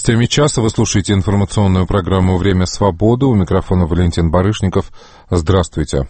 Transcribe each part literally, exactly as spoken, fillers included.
новостями часа. Вы слушаете информационную программу «Время свободы». У микрофона Валентин Барышников. Здравствуйте.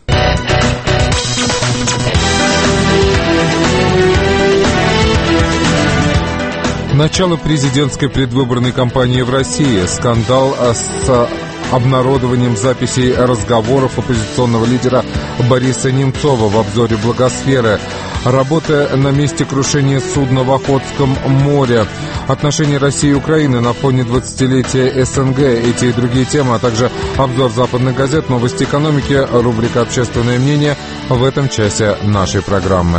Начало президентской предвыборной кампании в России. Скандал с обнародованием записей разговоров оппозиционного лидера Бориса Немцова в обзоре «Благосферы». Работа на месте крушения судна в Охотском море. Отношения России и Украины на фоне двадцатилетия СНГ. Эти и другие темы, а также обзор западных газет, новости экономики, рубрика «Общественное мнение» в этом часе нашей программы.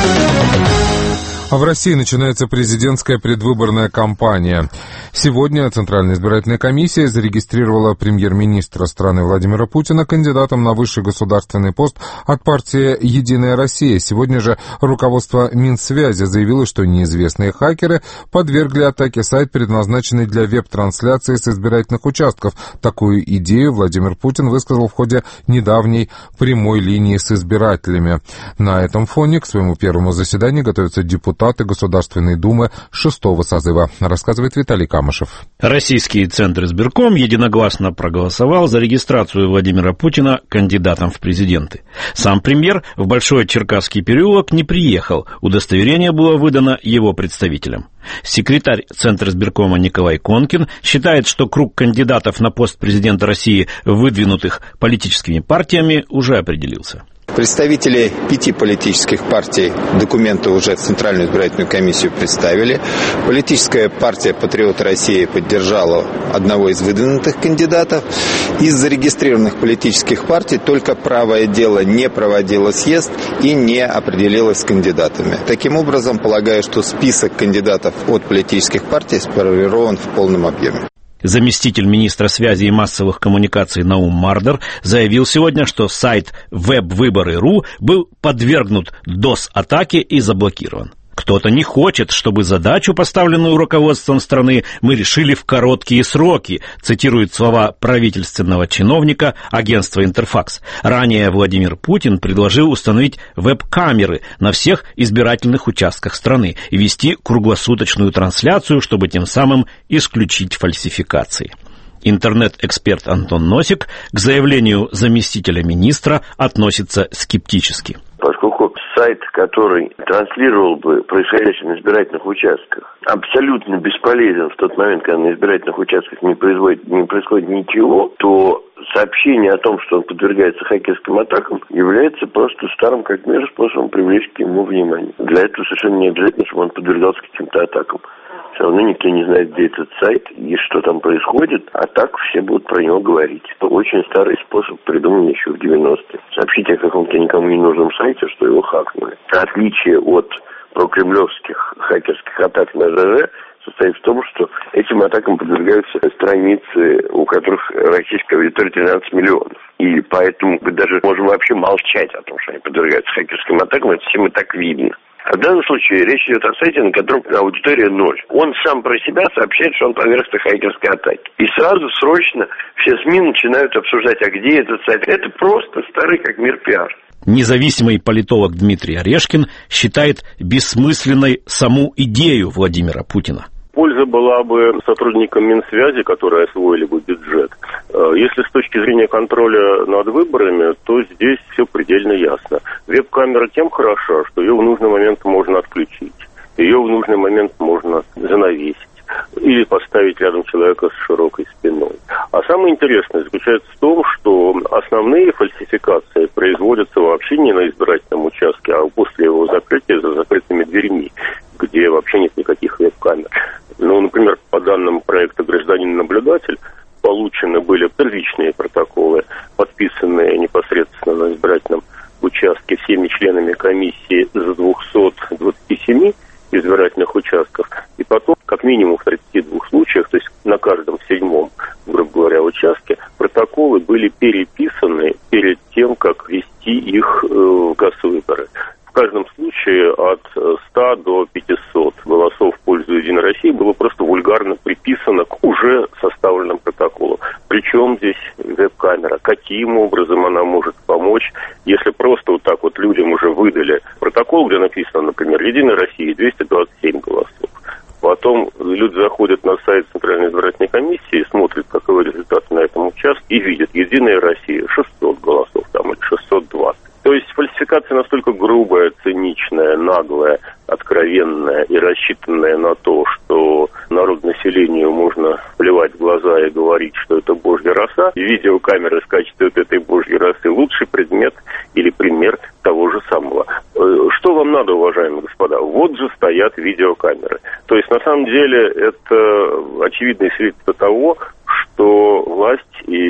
А в России начинается президентская предвыборная кампания. Сегодня Центральная избирательная комиссия зарегистрировала премьер-министра страны Владимира Путина кандидатом на высший государственный пост от партии «Единая Россия». Сегодня же руководство Минсвязи заявило, что неизвестные хакеры подвергли атаке сайт, предназначенный для веб-трансляции с избирательных участков. Такую идею Владимир Путин высказал в ходе недавней прямой линии с избирателями. На этом фоне к своему первому заседанию готовятся депутаты Государственной Думы шестого созыва, рассказывает Виталий Камышев. Российский Центр избирком единогласно проголосовал за регистрацию Владимира Путина кандидатом в президенты. Сам премьер в Большой Черкасский переулок не приехал, удостоверение было выдано его представителям. Секретарь Центра избиркома Николай Конкин считает, что круг кандидатов на пост президента России, выдвинутых политическими партиями, уже определился. Представители пяти политических партий документы уже в Центральную избирательную комиссию представили. Политическая партия «Патриоты России» поддержала одного из выдвинутых кандидатов. Из зарегистрированных политических партий только «Правое дело» не проводило съезд и не определилось с кандидатами. Таким образом, полагаю, что список кандидатов от политических партий сформирован в полном объеме. Заместитель министра связи и массовых коммуникаций Наум Мардер заявил сегодня, что сайт веб-выборы точка ру был подвергнут дос-атаке и заблокирован. Кто-то не хочет, чтобы задачу, поставленную руководством страны, мы решили в короткие сроки, цитирует слова правительственного чиновника агентства «Интерфакс». Ранее Владимир Путин предложил установить веб-камеры на всех избирательных участках страны и вести круглосуточную трансляцию, чтобы тем самым исключить фальсификации. Интернет-эксперт Антон Носик к заявлению заместителя министра относится скептически. Поскольку сайт, который транслировал бы происходящее на избирательных участках, абсолютно бесполезен в тот момент, когда на избирательных участках не происходит, не происходит ничего, то сообщение о том, что он подвергается хакерским атакам, является просто старым как мир способом привлечь к нему внимание. Для этого совершенно не обязательно, чтобы он подвергался каким-то атакам. Все равно никто не знает, где этот сайт и что там происходит, а так все будут про него говорить. Это очень старый способ, придуманный еще в девяностые. Сообщить о каком-то никому не нужном сайте, что его хакнули. Отличие от прокремлевских хакерских атак на ЖЖ состоит в том, что этим атакам подвергаются страницы, у которых российская аудитория тринадцать миллионов. И поэтому мы даже можем вообще молчать о том, что они подвергаются хакерским атакам, это всем и так видно. А в данном случае речь идет о сайте, на котором аудитория ноль. Он сам про себя сообщает, что он подвергся хакерской атаке. И сразу, срочно, все СМИ начинают обсуждать, а где этот сайт. Это просто старый как мир пиар. Независимый политолог Дмитрий Орешкин считает бессмысленной саму идею Владимира Путина. Польза была бы сотрудникам Минсвязи, которые освоили бы бюджет. Если с точки зрения контроля над выборами, то здесь все предельно ясно. Веб-камера тем хороша, что ее в нужный момент можно отключить. Ее в нужный момент можно занавесить или поставить рядом человека с широкой спиной. А самое интересное заключается в том, что основные фальсификации производятся вообще не на избирательном участке, а после его закрытия за закрытыми дверьми, где вообще нет никаких веб-камер. Ну, например, по данным проекта «Гражданин-наблюдатель» получены были первичные протоколы, подписанные непосредственно на избирательном участке всеми членами комиссии с двухсот двадцати семи избирательных участков. И потом, как минимум в тридцати двух случаях, то есть на каждом седьмом, грубо говоря, участке, протоколы были переписаны перед тем, как ввести их в госвыборы. В каждом случае от ста до пятисот голосов в пользу «Единой России» было просто вульгарно приписано к уже составленным протоколам. Причем здесь веб-камера? Каким образом она может помочь, если просто вот так вот людям уже выдали протокол, где написано, например, «Единой России» двести двадцать семь голосов. Потом люди заходят на сайт Центральной избирательной комиссии, смотрят, каковы результаты на этом участке, и видят: Единая Россия шестьсот голосов там или шестьсот двадцать. То есть фальсификация настолько грубая, циничная, наглая, откровенная и рассчитанная на то, что народонаселению можно плевать в глаза и говорить, что это божья роса, и видеокамеры в качестве вот этой божьей росы лучший предмет или пример того же самого. Что вам надо, уважаемые господа? Вот же стоят видеокамеры. То есть, на самом деле, это очевидное свидетельство того, что власть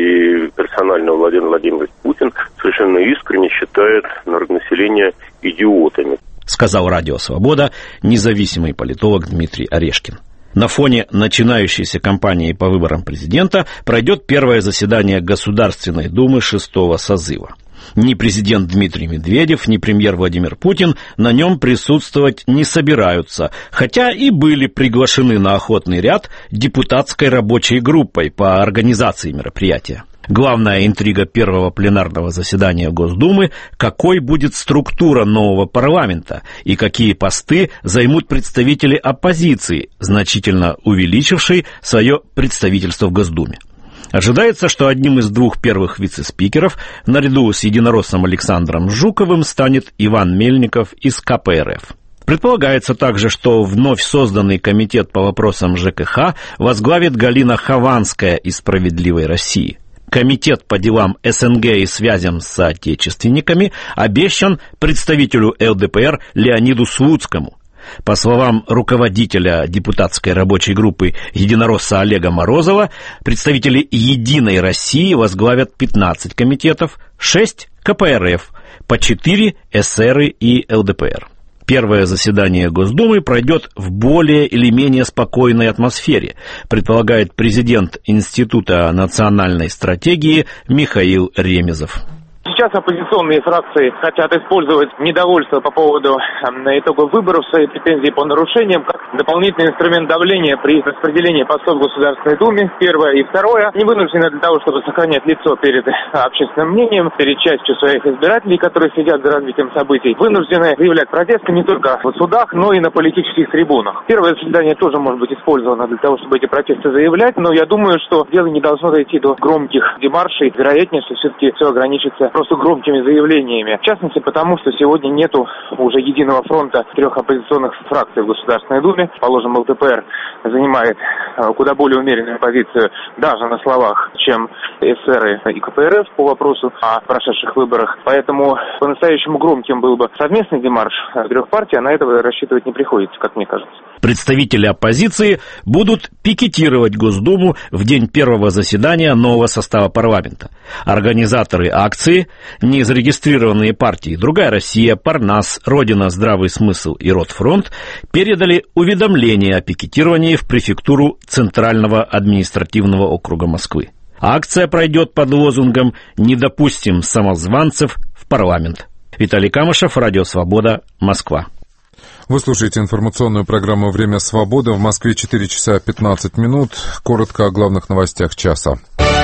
и персонально Владимир Владимирович Путин совершенно искренне считает народонаселение идиотами. Сказал Радио Свобода независимый политолог Дмитрий Орешкин. На фоне начинающейся кампании по выборам президента пройдет первое заседание Государственной Думы шестого созыва. Ни президент Дмитрий Медведев, ни премьер Владимир Путин на нем присутствовать не собираются, хотя и были приглашены на охотный ряд депутатской рабочей группой по организации мероприятия. Главная интрига первого пленарного заседания Госдумы – какой будет структура нового парламента и какие посты займут представители оппозиции, значительно увеличившей свое представительство в Госдуме. Ожидается, что одним из двух первых вице-спикеров наряду с единороссом Александром Жуковым станет Иван Мельников из ка пэ эр эф. Предполагается также, что вновь созданный комитет по вопросам ЖКХ возглавит Галина Хованская из «Справедливой России». Комитет по делам эс эн гэ и связям с соотечественниками обещан представителю эл дэ пэ эр Леониду Слуцкому. По словам руководителя депутатской рабочей группы единоросса Олега Морозова, представители «Единой России» возглавят пятнадцать комитетов, шесть ка пэ эр эф, по четыре эсеры и эл дэ пэ эр. Первое заседание Госдумы пройдет в более или менее спокойной атмосфере, предполагает президент Института национальной стратегии Михаил Ремезов. Сейчас оппозиционные фракции хотят использовать недовольство по поводу итогов выборов, свои претензии по нарушениям, как дополнительный инструмент давления при распределении постов в Государственной Думе, первое. И второе, они вынуждены для того, чтобы сохранять лицо перед общественным мнением, перед частью своих избирателей, которые следят за развитием событий, вынуждены заявлять протесты не только в судах, но и на политических трибунах. Первое заседание тоже может быть использовано для того, чтобы эти протесты заявлять, но я думаю, что дело не должно дойти до громких демаршей. Вероятнее, что все-таки все ограничится просто громкими заявлениями. В частности, потому что сегодня нету уже единого фронта трех оппозиционных фракций в Государственной Думе. Положим, эл дэ пэ эр занимает куда более умеренную позицию даже на словах, чем эсеры и ка пэ эр эф по вопросу о прошедших выборах. Поэтому по-настоящему громким был бы совместный демарш трех партий, а на это рассчитывать не приходится, как мне кажется. Представители оппозиции будут пикетировать Госдуму в день первого заседания нового состава парламента. Организаторы акции, незарегистрированные партии «Другая Россия», «Парнас», «Родина», «Здравый смысл» и «Ротфронт» передали уведомление о пикетировании в префектуру Центрального административного округа Москвы. Акция пройдет под лозунгом «Не допустим самозванцев в парламент». Виталий Камышев, Радио Свобода, Москва. Вы слушаете информационную программу «Время свободы». В Москве четыре часа пятнадцать минут. Коротко о главных новостях часа.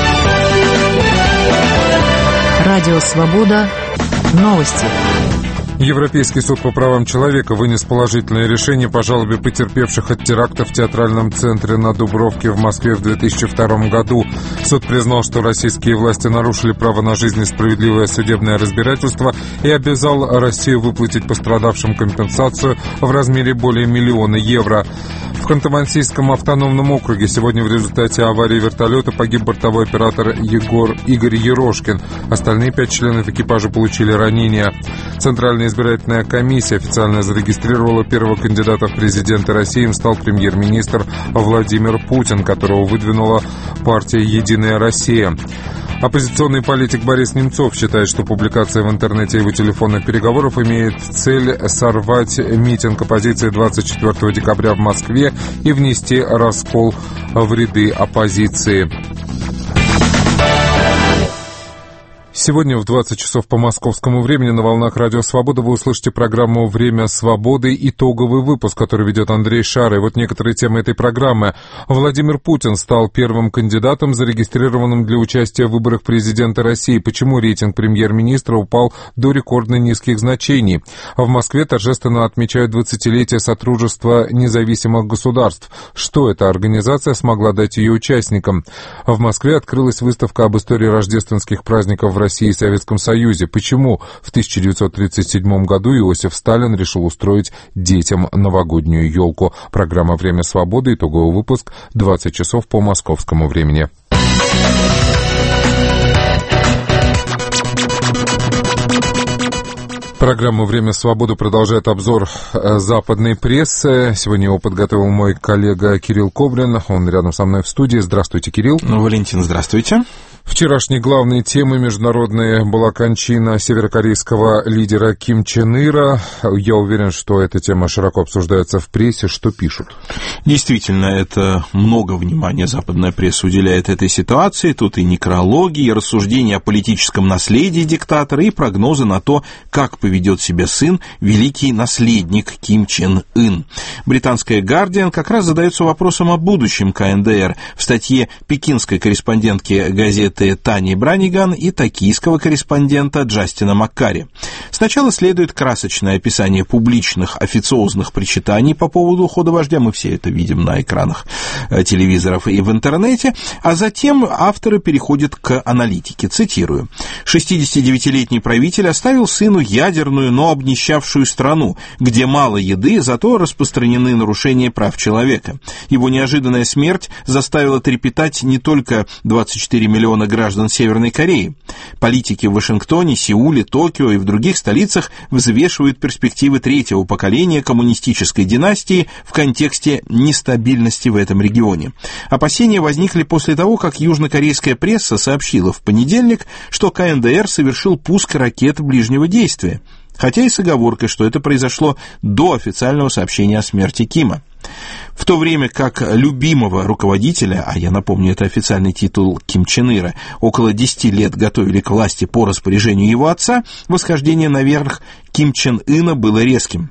Радио Свобода. Новости. Европейский суд по правам человека вынес положительное решение по жалобе потерпевших от теракта в театральном центре на Дубровке в Москве в две тысячи втором году. Суд признал, что российские власти нарушили право на жизнь и справедливое судебное разбирательство и обязал Россию выплатить пострадавшим компенсацию в размере более миллиона евро. В Ханты-Мансийском автономном округе сегодня в результате аварии вертолета погиб бортовой оператор Егор Игорь Ерошкин. Остальные пять членов экипажа получили ранения. Центральная избирательная комиссия официально зарегистрировала первого кандидата в президенты России. Им стал премьер-министр Владимир Путин, которого выдвинула партия «Единая Россия». Оппозиционный политик Борис Немцов считает, что публикация в интернете его телефонных переговоров имеет цель сорвать митинг оппозиции двадцать четвёртого декабря в Москве и внести раскол в ряды оппозиции. Сегодня в двадцать часов по московскому времени на волнах Радио Свобода вы услышите программу «Время свободы», итоговый выпуск, который ведет Андрей Шар. И вот некоторые темы этой программы. Владимир Путин стал первым кандидатом, зарегистрированным для участия в выборах президента России. Почему рейтинг премьер-министра упал до рекордно низких значений? В Москве торжественно отмечают двадцатилетие Содружества независимых государств. Что эта организация смогла дать ее участникам? В Москве открылась выставка об истории рождественских праздников в России и Советском Союзе. Почему в тысяча девятьсот тридцать седьмом году Иосиф Сталин решил устроить детям новогоднюю елку? Программа «Время свободы», итоговый выпуск, двадцать часов по московскому времени. Программа «Время свободы» продолжает обзор западной прессы. Сегодня его подготовил мой коллега Кирилл Коврин. Он рядом со мной в студии. Здравствуйте, Кирилл. Ну, Валентин, здравствуйте. Вчерашней главной темой международной была кончина северокорейского лидера Ким Чен Ира. Я уверен, что эта тема широко обсуждается в прессе. Что пишут? Действительно, это много внимания западная пресса уделяет этой ситуации. Тут и некрологи, и рассуждения о политическом наследии диктатора, и прогнозы на то, как поведет себя сын, великий наследник Ким Чен Ын. Британская «Гардиан» как раз задается вопросом о будущем ка эн дэ эр в статье пекинской корреспондентки газеты Тани Браниган и токийского корреспондента Джастина Маккари. Сначала следует красочное описание публичных официозных причитаний по поводу ухода вождя, мы все это видим на экранах телевизоров и в интернете, а затем авторы переходят к аналитике. Цитирую. «шестидесятидевятилетний правитель оставил сыну ядерную, но обнищавшую страну, где мало еды, зато распространены нарушения прав человека. Его неожиданная смерть заставила трепетать не только двадцать четыре миллиона граждан Северной Кореи. Политики в Вашингтоне, Сеуле, Токио и в других столицах взвешивают перспективы третьего поколения коммунистической династии в контексте нестабильности в этом регионе. Опасения возникли после того, как южнокорейская пресса сообщила в понедельник, что ка эн дэ эр совершил пуск ракет ближнего действия, хотя и с оговоркой, что это произошло до официального сообщения о смерти Кима. В то время как любимого руководителя, а я напомню, это официальный титул Ким Чен Ира, около десяти лет готовили к власти по распоряжению его отца, восхождение наверх Ким Чен Ына было резким.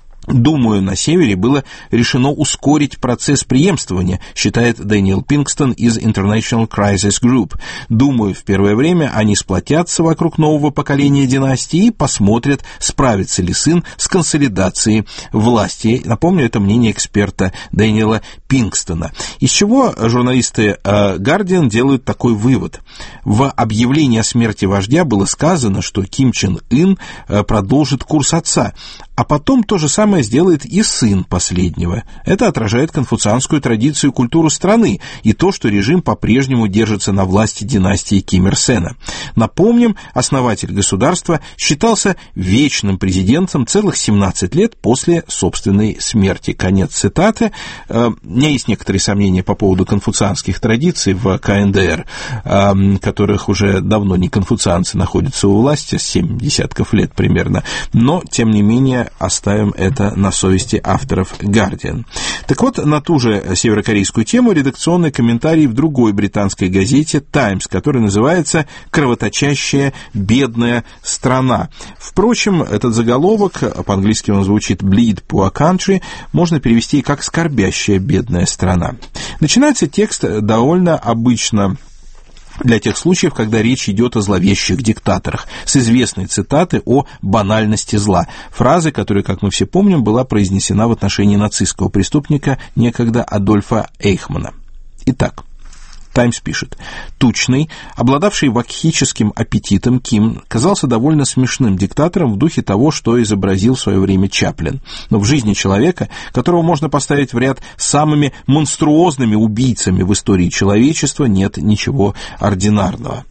Думаю, на севере было решено ускорить процесс преемствования, считает Дэниел Пинкстон из International Crisis Group. Думаю, в первое время они сплотятся вокруг нового поколения династии и посмотрят, справится ли сын с консолидацией власти. Напомню, это мнение эксперта Дэниела Пинкстона. Из чего журналисты Guardian делают такой вывод. В объявлении о смерти вождя было сказано, что Ким Чен Ын продолжит курс отца, а потом то же самое сделает и сын последнего. Это отражает конфуцианскую традицию и культуру страны и то, что режим по-прежнему держится на власти династии Ким Ир Сена. Напомним, основатель государства считался вечным президентом целых семнадцать лет после собственной смерти. Конец цитаты. У меня есть некоторые сомнения по поводу конфуцианских традиций в ка эн дэ эр, которых уже давно не конфуцианцы находятся у власти, семь десятков лет примерно, но, тем не менее, оставим это на совести авторов Guardian. Так вот, на ту же северокорейскую тему редакционный комментарий в другой британской газете Times, который называется «Кровоточащая бедная страна». Впрочем, этот заголовок, по-английски он звучит «Bleed Poor Country», можно перевести как «скорбящая бедная страна». Начинается текст довольно обычно для тех случаев, когда речь идет о зловещих диктаторах, с известной цитаты о банальности зла. Фразы, которая, как мы все помним, была произнесена в отношении нацистского преступника некогда Адольфа Эйхмана. Итак, Таймс пишет. Тучный, обладавший вакхическим аппетитом, Ким казался довольно смешным диктатором в духе того, что изобразил в свое время Чаплин. Но в жизни человека, которого можно поставить в ряд с самыми монструозными убийцами в истории человечества, нет ничего ординарного.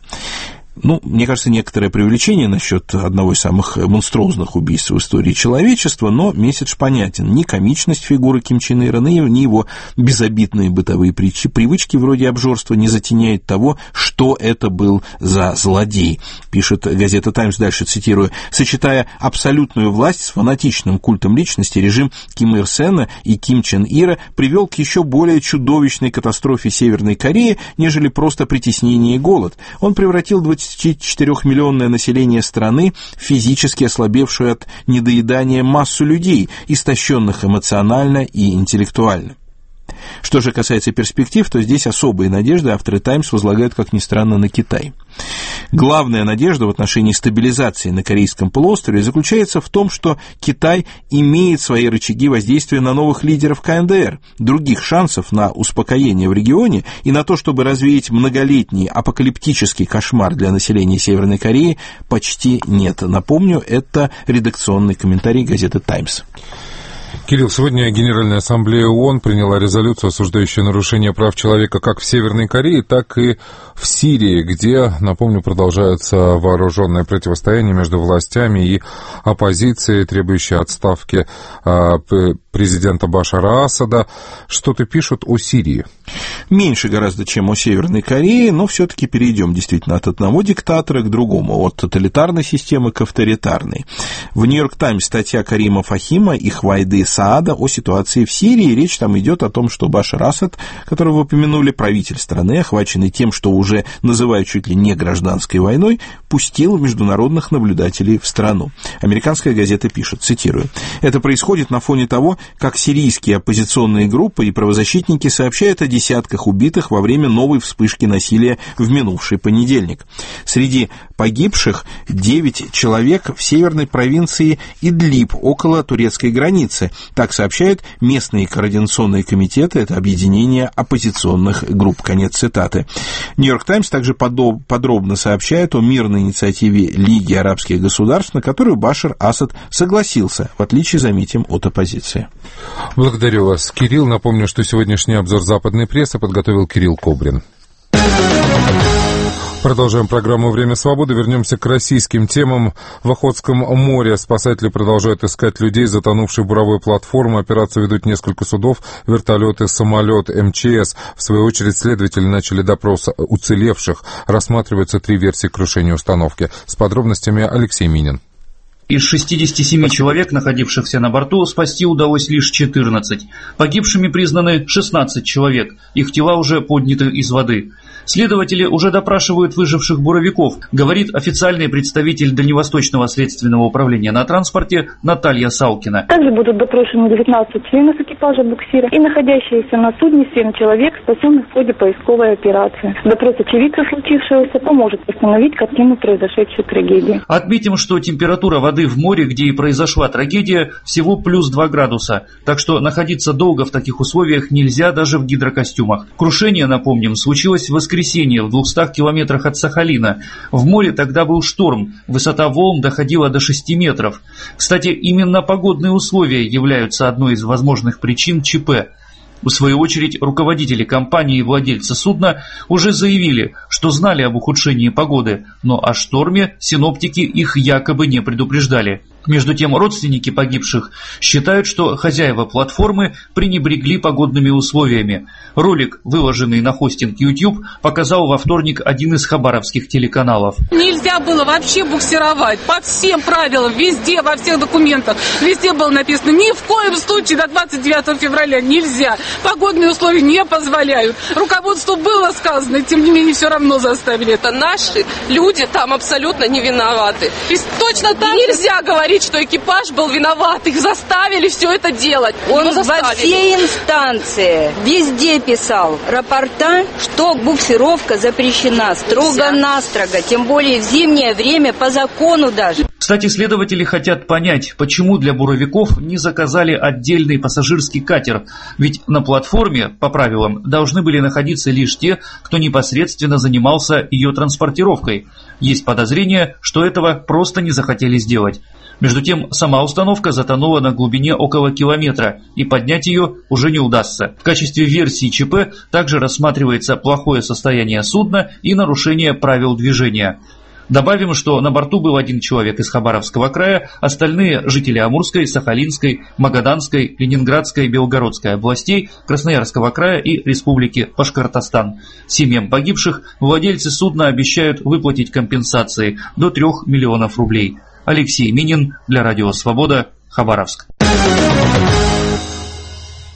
Ну, мне кажется, некоторое преувеличение насчет одного из самых монструозных убийств в истории человечества, но месседж понятен. Ни комичность фигуры Ким Чен Ира, ни его безобидные бытовые привычки вроде обжорства не затеняют того, что это был за злодей. Пишет газета «Таймс», дальше цитирую, «Сочетая абсолютную власть с фанатичным культом личности, режим Ким Ир Сена и Ким Чен Ира привел к еще более чудовищной катастрофе Северной Кореи, нежели просто притеснение и голод. Он превратил двадцатилетний двадцатичетырёхмиллионное население страны физически ослабевшую от недоедания массу людей, истощенных эмоционально и интеллектуально. Что же касается перспектив, то здесь особые надежды авторы «Таймс» возлагают, как ни странно, на Китай. Главная надежда в отношении стабилизации на Корейском полуострове заключается в том, что Китай имеет свои рычаги воздействия на новых лидеров ка эн дэ эр. Других шансов на успокоение в регионе и на то, чтобы развеять многолетний апокалиптический кошмар для населения Северной Кореи, почти нет. Напомню, это редакционный комментарий газеты «Таймс». Кирилл, сегодня Генеральная Ассамблея ООН приняла резолюцию, осуждающую нарушение прав человека как в Северной Корее, так и в Сирии, где, напомню, продолжается вооруженное противостояние между властями и оппозицией, требующей отставки президента Башара Асада. Что-то пишут о Сирии? Меньше гораздо, чем о Северной Корее, но все-таки перейдем действительно от одного диктатора к другому, от тоталитарной системы к авторитарной. В «Нью-Йорк Таймс» статья Карима Фахима и Хвайды Саада о ситуации в Сирии. Речь там идет о том, что Башар Асад, которого вы упомянули, правитель страны, охваченный тем, что уже называют чуть ли не гражданской войной, пустил международных наблюдателей в страну. Американская газета пишет, цитирую, «Это происходит на фоне того, как сирийские оппозиционные группы и правозащитники сообщают о десятках убитых во время новой вспышки насилия в минувший понедельник. Среди погибших девять человек в северной провинции Идлиб, около турецкой границы. Так сообщают местные координационные комитеты, это объединение оппозиционных групп». Конец цитаты. «Нью-Йорк Таймс» также подробно сообщает о мирной инициативе Лиги арабских государств, на которую Башар Асад согласился, в отличие, заметим, от оппозиции. Благодарю вас, Кирилл. Напомню, что сегодняшний обзор западной прессы подготовил Кирилл Кобрин. Продолжаем программу «Время свободы». Вернемся к российским темам. В Охотском море спасатели продолжают искать людей, затонувших в буровой платформе. Операцию ведут несколько судов, вертолеты, самолет, эм че эс. В свою очередь, следователи начали допрос уцелевших. Рассматриваются три версии крушения установки. С подробностями Алексей Минин. Из шестидесяти семи человек, находившихся на борту, спасти удалось лишь четырнадцать. Погибшими признаны шестнадцать человек. Их тела уже подняты из воды. Следователи уже допрашивают выживших буровиков, говорит официальный представитель Дальневосточного следственного управления на транспорте Наталья Салкина. Также будут допрошены девятнадцать членов экипажа буксира и находящиеся на судне семь человек, спасенных в ходе поисковой операции. Допрос очевидцев случившегося поможет восстановить картину произошедшей трагедии. Отметим, что температура воды в море, где и произошла трагедия, всего плюс два градуса, так что находиться долго в таких условиях нельзя даже в гидрокостюмах. Крушение, напомним, случилось в воскресенье в двухстах километрах от Сахалина. В море тогда был шторм, высота волн доходила до шести метров. Кстати, именно погодные условия являются одной из возможных причин ЧП. В свою очередь, руководители компании и владельцы судна уже заявили, что знали об ухудшении погоды, но о шторме синоптики их якобы не предупреждали. Между тем, родственники погибших считают, что хозяева платформы пренебрегли погодными условиями. Ролик, выложенный на хостинг YouTube, показал во вторник один из хабаровских телеканалов. Нельзя было вообще буксировать по всем правилам, везде, во всех документах. Везде было написано, ни в коем случае до двадцать девятого февраля нельзя. Погодные условия не позволяют. Руководству было сказано, и тем не менее все равно заставили. Это наши люди там абсолютно не виноваты. И точно так нельзя говорить, что экипаж был виноват. Их заставили все это делать. Он во всей инстанции везде писал рапорта, что буксировка запрещена строго-настрого, тем более в зимнее время по закону даже. Кстати, следователи хотят понять, почему для буровиков не заказали отдельный пассажирский катер, ведь на платформе, по правилам, должны были находиться лишь те, кто непосредственно занимался ее транспортировкой. Есть подозрение, что этого просто не захотели сделать. Между тем, сама установка затонула на глубине около километра, и поднять ее уже не удастся. В качестве версии ЧП также рассматривается плохое состояние судна и нарушение правил движения. Добавим, что на борту был один человек из Хабаровского края, остальные жители Амурской, Сахалинской, Магаданской, Ленинградской и Белгородской областей, Красноярского края и Республики Башкортостан. Семьям погибших владельцы судна обещают выплатить компенсации до трех миллионов рублей. Алексей Минин для Радио Свобода, Хабаровск.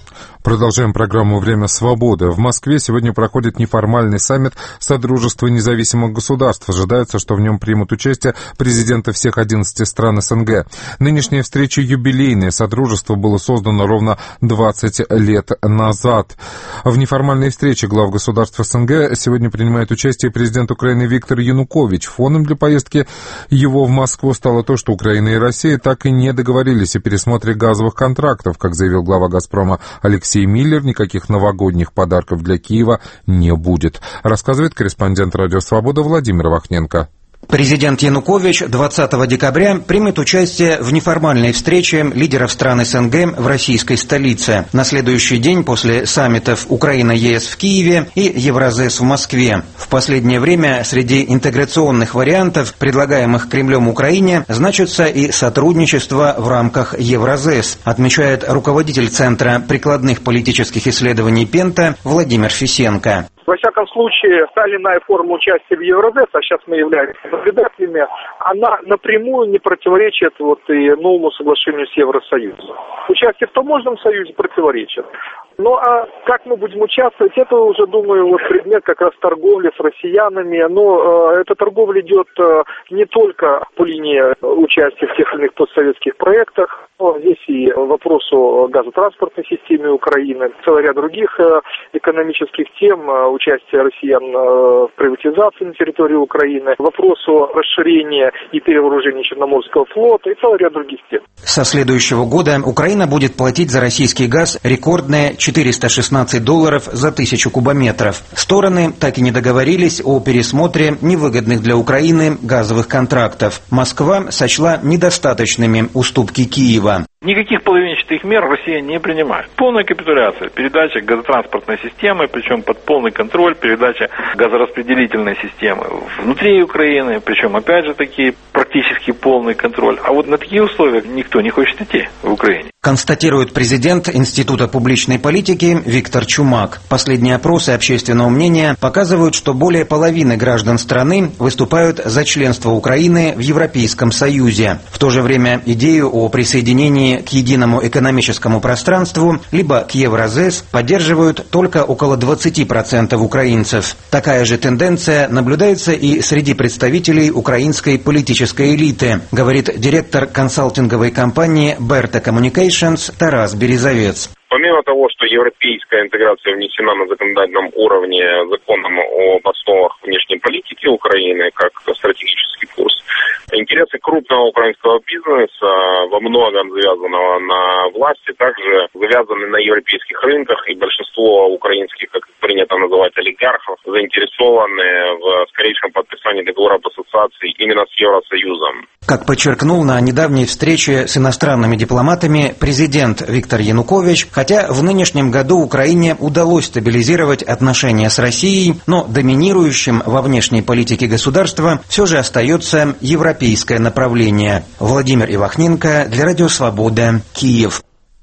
Продолжаем программу «Время свободы». В Москве сегодня проходит неформальный саммит Содружества независимых государств. Ожидается, что в нем примут участие президенты всех одиннадцати стран СНГ. Нынешняя встреча юбилейная. Содружество было создано ровно двадцать лет назад. В неформальной встрече глав государств СНГ сегодня принимает участие президент Украины Виктор Янукович. Фоном для поездки его в Москву стало то, что Украина и Россия так и не договорились о пересмотре газовых контрактов. Как заявил глава «Газпрома» Алексей Миллер, никаких новогодних подарков для Киева не будет, рассказывает корреспондент «Радио Свобода» Владимир Вахненко. Президент Янукович двадцатого декабря примет участие в неформальной встрече лидеров стран СНГ в российской столице. На следующий день после саммитов Украина-ЕС в Киеве и Евразес в Москве. В последнее время среди интеграционных вариантов, предлагаемых Кремлем Украине, значится и сотрудничество в рамках Евразес, отмечает руководитель Центра прикладных политических исследований Пента Владимир Фисенко. Во всяком случае, та или иная форма участия в Евразес, а сейчас мы являемся наблюдателями, она напрямую не противоречит вот и новому соглашению с Евросоюзом. Участие в таможенном союзе противоречит. Ну а как мы будем участвовать, это уже, думаю, вот предмет как раз торговли с россиянами. Но э, эта торговля идет э, не только по линии участия в тех или иных постсоветских проектах, но здесь и вопрос о газотранспортной системе Украины, целый ряд других э, экономических тем, э, участие россиян э, в приватизации на территории Украины, вопрос о расширении и перевооружении Черноморского флота и целый ряд других тем. Со следующего года Украина будет платить за российский газ рекордные четыреста шестнадцать долларов за тысячу кубометров. Стороны так и не договорились о пересмотре невыгодных для Украины газовых контрактов. Москва сочла недостаточными уступки Киева. Никаких половинчатых мер Россия не принимает. Полная капитуляция, передача газотранспортной системы, причем под полный контроль, передача газораспределительной системы внутри Украины, причем опять же таки практически полный контроль. А вот на такие условия никто не хочет идти в Украине. Констатирует президент Института публичной политики Виктор Чумак. Последние опросы общественного мнения показывают, что более половины граждан страны выступают за членство Украины в Европейском Союзе. В то же время идею о присоединении к единому экономическому пространству либо к Евразес поддерживают только около двадцати процентов украинцев. Такая же тенденция наблюдается и среди представителей украинской политической элиты, говорит директор консалтинговой компании Berta Communications Тарас Березовец. Помимо того, что европейская интеграция внесена на законодательном уровне законом об основах внешней политики Украины как стратегический курс, интересы крупного украинского бизнеса, во многом завязанного на власти, также завязаны на европейских рынках, и большинство украинских, как принято называть, олигархов, заинтересованы в скорейшем подписании договора об ассоциации именно с Евросоюзом. Как подчеркнул на недавней встрече с иностранными дипломатами президент Виктор Янукович, хотя в нынешнем году Украине удалось стабилизировать отношения с Россией, но доминирующим во внешней политике государства все же остается европейское направление. Владимир Ивахненко для Радио Свобода, Киев.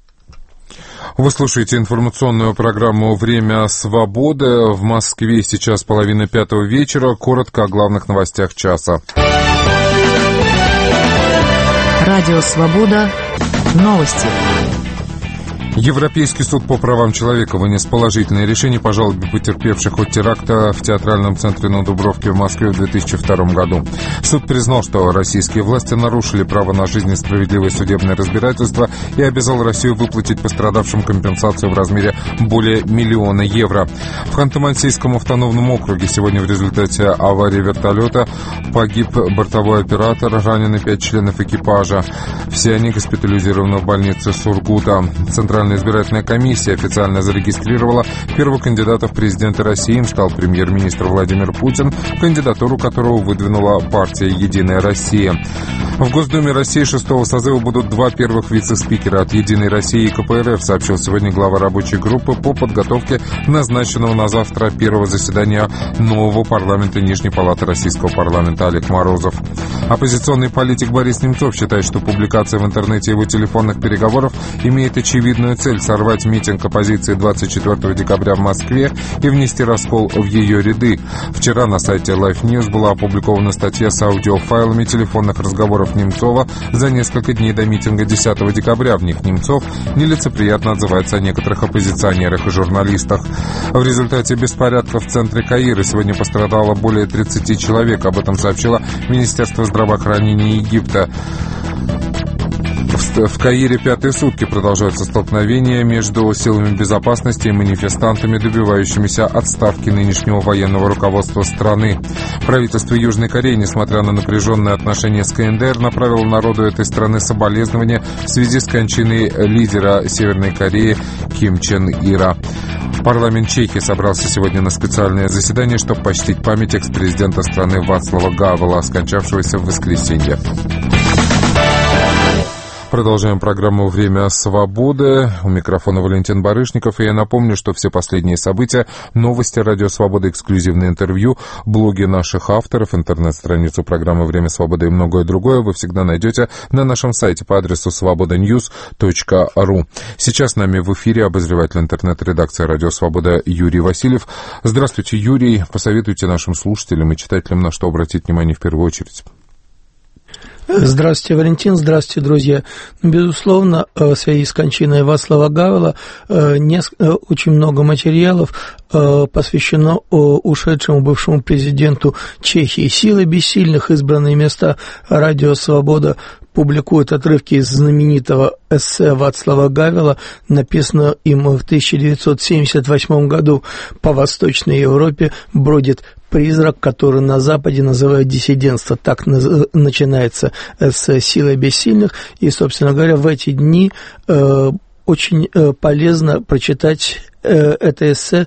Вы слушаете информационную программу «Время свободы». В Москве сейчас половина пятого вечера. Коротко о главных новостях часа. Радио «Свобода». Новости. Европейский суд по правам человека вынес положительное решение по жалобе потерпевших от теракта в театральном центре на Дубровке в Москве в две тысячи втором году. Суд признал, что российские власти нарушили право на жизнь и справедливое судебное разбирательство и обязал Россию выплатить пострадавшим компенсацию в размере более миллиона евро. В Ханты-Мансийском автономном округе сегодня в результате аварии вертолета погиб бортовой оператор, ранены пять членов экипажа. Все они госпитализированы в больнице Сургута. Центральная избирательная комиссия официально зарегистрировала первого кандидата в президенты России. Им стал премьер-министр Владимир Путин, кандидатуру которого выдвинула партия «Единая Россия». В Госдуме России шестого созыва будут два первых вице-спикера от «Единой России» и ка пэ эр эф, сообщил сегодня глава рабочей группы по подготовке назначенного на завтра первого заседания нового парламента Нижней палаты Российского парламента Олег Морозов. Оппозиционный политик Борис Немцов считает, что публикация в интернете его телефонных переговоров имеет очевидную цель сорвать митинг оппозиции двадцать четвёртого декабря в Москве и внести раскол в ее ряды. Вчера на сайте Life News была опубликована статья с аудиофайлами телефонных разговоров переговоров Немцова за несколько дней до митинга десятого декабря. В них Немцов нелицеприятно отзывается о некоторых оппозиционерах и журналистах. В результате беспорядков в центре Каира сегодня пострадало более тридцати человек. Об этом сообщило Министерство здравоохранения Египта. В Каире пятые сутки продолжаются столкновения между силами безопасности и манифестантами, добивающимися отставки нынешнего военного руководства страны. Правительство Южной Кореи, несмотря на напряженные отношения с КНДР, направило народу этой страны соболезнования в связи с кончиной лидера Северной Кореи Ким Чен Ира. Парламент Чехии собрался сегодня на специальное заседание, чтобы почтить память экс-президента страны Вацлава Гавела, скончавшегося в воскресенье. Продолжаем программу «Время свободы». У микрофона Валентин Барышников. И я напомню, что все последние события, новости Радио Свобода, эксклюзивные интервью, блоги наших авторов, интернет-страницу программы «Время свободы» и многое другое вы всегда найдете на нашем сайте по адресу свобода ньюс точка ру. Сейчас с нами в эфире обозреватель интернет-редакции Радио Свобода Юрий Васильев. Здравствуйте, Юрий. Посоветуйте нашим слушателям и читателям, на что обратить внимание в первую очередь. Здравствуйте, Валентин, здравствуйте, друзья. Безусловно, в связи с кончиной Вацлава Гавела очень много материалов посвящено ушедшему бывшему президенту Чехии. «Силы бессильных», избранные места Радио Свобода публикует отрывки из знаменитого эссе Вацлава Гавела, написанного им в тысяча девятьсот семьдесят восьмом году. По Восточной Европе бродит призрак, который на Западе называют диссидентство. Так начинается эссе «Сила бессильных». И, собственно говоря, в эти дни э, очень э, полезно прочитать это эссе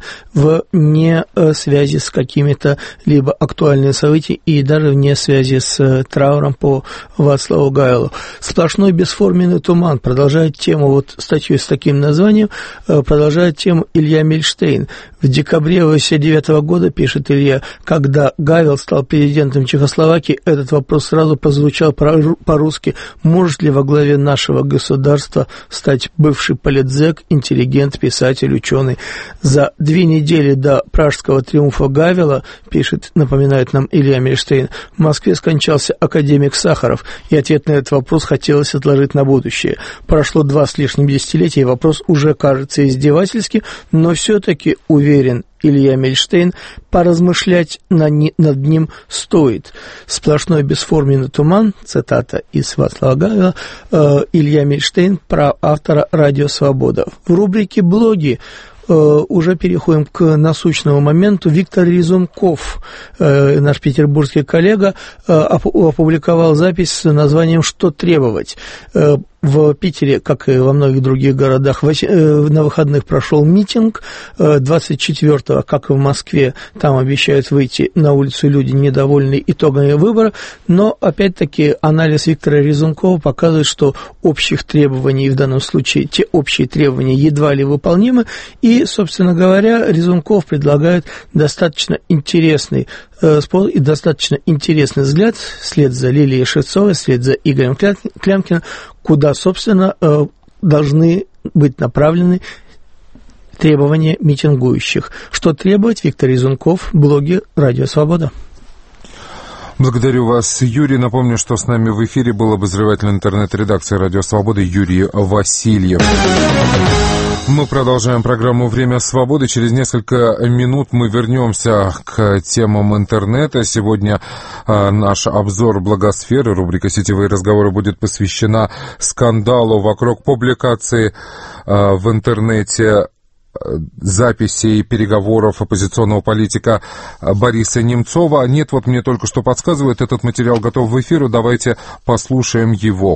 вне связи с какими-то либо актуальными событиями и даже вне связи с трауром по Вацлаву Гавелу. «Сплошной бесформенный туман» продолжает тему, вот статью с таким названием, продолжает тему Илья Мильштейн. В декабре тысяча девятьсот восемьдесят девятого года, пишет Илья, когда Гавел стал президентом Чехословакии, этот вопрос сразу прозвучал по-русски: может ли во главе нашего государства стать бывший политзек, интеллигент, писатель, ученый? За две недели до пражского триумфа Гавела, пишет, напоминает нам Илья Мильштейн, в Москве скончался академик Сахаров, и ответ на этот вопрос хотелось отложить на будущее. Прошло два с лишним десятилетия, и вопрос уже кажется издевательским, но все-таки, уверен Илья Мильштейн, поразмышлять над ним стоит. «Сплошной бесформенный туман», цитата из Вацлава Гавела, э, Илья Мильштейн, про автора «Радио Свобода». В рубрике «Блоги» уже переходим к насущному моменту. Виктор Резунков, наш петербургский коллега, опубликовал запись с названием «Что требовать?». В Питере, как и во многих других городах, на выходных прошел митинг. двадцать четвёртого, как и в Москве, там обещают выйти на улицу люди, недовольные итогами выбора. Но, опять-таки, анализ Виктора Резункова показывает, что общих требований, в данном случае те общие требования, едва ли выполнимы. И, собственно говоря, Резунков предлагает достаточно интересный способ и достаточно интересный взгляд, вслед за Лилией Шевцовой, вслед за Игорем Клямкиным, куда, собственно, должны быть направлены требования митингующих. Что требовать? Виктор Резунков, блоги «Радио Свобода». Благодарю вас, Юрий. Напомню, что с нами в эфире был обозреватель интернет-редакции «Радио Свобода» Юрий Васильев. Мы продолжаем программу «Время свободы». Через несколько минут мы вернемся к темам интернета. Сегодня э, наш обзор благосферы, рубрика «Сетевые разговоры» будет посвящена скандалу вокруг публикации э, в интернете записей переговоров оппозиционного политика Бориса Немцова. Нет, вот мне только что подсказывает, этот материал готов в эфиру. Давайте послушаем его.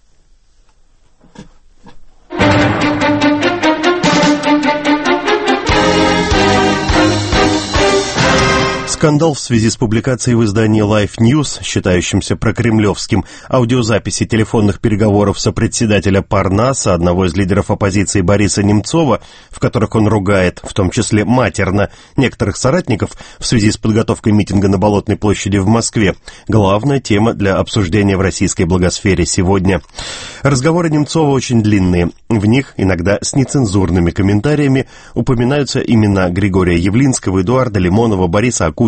Скандал в связи с публикацией в издании Life News, считающимся прокремлевским, аудиозаписи телефонных переговоров сопредседателя Парнаса, одного из лидеров оппозиции Бориса Немцова, в которых он ругает, в том числе матерно, некоторых соратников в связи с подготовкой митинга на Болотной площади в Москве. Главная тема для обсуждения в российской благосфере сегодня. Разговоры Немцова очень длинные. В них, иногда с нецензурными комментариями, упоминаются имена Григория Явлинского, Эдуарда Лимонова, Бориса Акунина,